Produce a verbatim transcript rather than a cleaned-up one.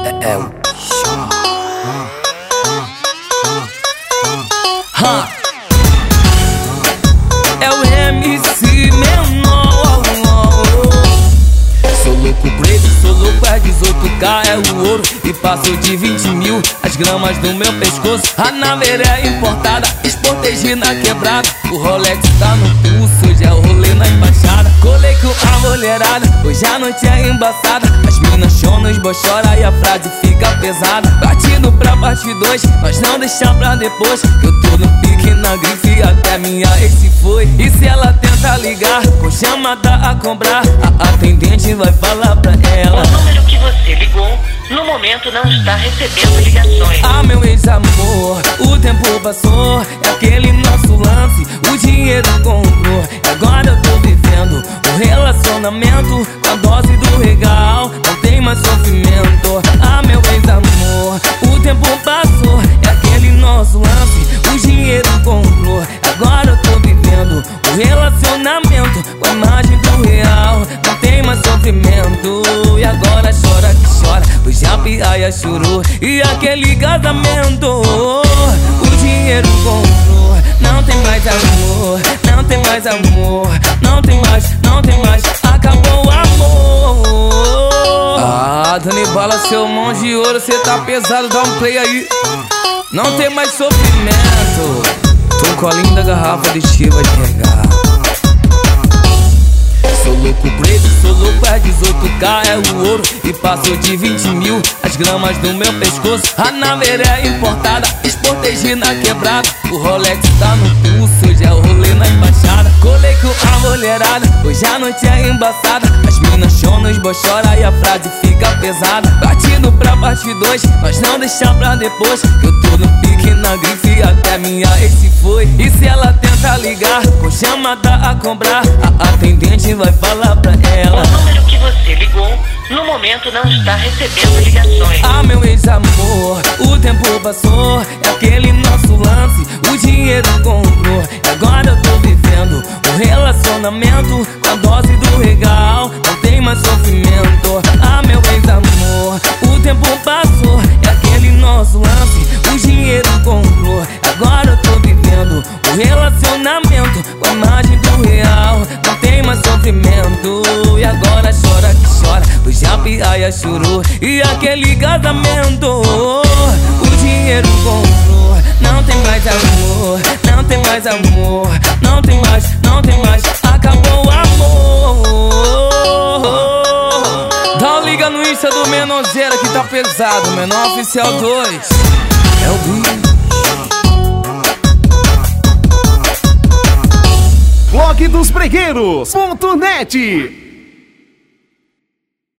É, é o É o M C menor. Sou louco preto, sou louco é dezoito K, é o ouro e passo de vinte mil. As gramas do meu pescoço, a naveira é importada, exportei na quebrada. O Rolex tá no pulso, hoje é o rolê na embaixada. Colei com a mulherada, hoje a noite é embaçada. As minas choram, os boys choram e a frase fica pesada. Partindo pra parte dois, nós não deixar pra depois. Eu tô no pique na grife, até minha ex se foi. E se ela tenta ligar, com chamada a cobrar, a atendente vai falar pra ela: o número que você ligou, no momento não está recebendo ligações. Ah, meu ex-amor, o tempo passou, é aquele nosso lance, o dinheiro comprou. E agora eu tô vivendo um relacionamento com a dose do regal, não tem mais sofrimento. Ah, meu ex-amor, o tempo passou, é aquele nosso lance, o dinheiro comprou. Agora eu tô vivendo um relacionamento com a imagem do real, não tem mais sofrimento. E agora chora que chora, pois a piaia chorou. E aquele casamento, o dinheiro comprou. Não tem mais amor, não tem mais amor, não tem mais, não tem mais, acabou o amor. Ah, Dani Bala, seu mão de ouro, cê tá pesado, dá um play aí. Não tem mais sofrimento, tô com a linda garrafa de Chivas de regar. Sou louco preto, sou louco é dezoito K, é o ouro e passo de vinte mil. As gramas do meu pescoço, a naveira é importada, exportei na quebrada. O Rolex tá no pulso, hoje é o rolê na embaixada. Colei com a mulherada, hoje a noite é embaçada. As minas choram, os boys choram e a frase fica pesada. Partindo pra parte dois, nós não deixar pra depois. Eu tô no pique na grife, até minha ex se foi. E se ela tenta ligar, com chamada a cobrar, a atendente vai falar pra ela: o número que você ligou, no momento não está recebendo ligações. Ah, meu ex-amor, o tempo passou, é aquele nosso lance, o dinheiro comprou. E agora eu tô vivendo um relacionamento com a dose do regal, não tem mais sofrimento. Ah, meu ex-amor, o tempo passou, é aquele nosso lance, o dinheiro comprou. Agora eu tô vivendo um relacionamento com a imagem do real, não tem mais sofrimento. E agora chora que chora, pois a piaia chorou. E aquele casamento, o dinheiro comprou. Não tem mais amor, não tem mais amor, não tem mais, não tem mais, acabou o amor. Dá uma liga no Insta do Menorzeira que tá pesado, Menor Oficial dois. É o bicho. blog dos bregueiros ponto net